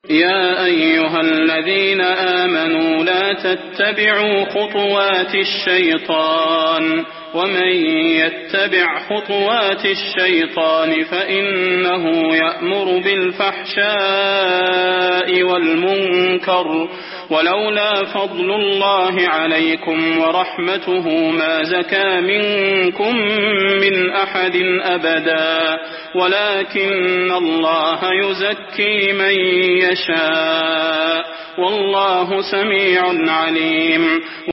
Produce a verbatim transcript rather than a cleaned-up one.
يا أيها الذين آمنوا لا تتبعوا خطوات الشيطان ومن يتبع خطوات الشيطان فإنه يأمر بالفحشاء والمنكر ولولا فضل الله عليكم ورحمته ما زكى منكم من أحد أبدا ولكن الله يزكي من يشاء والله سميع عليم.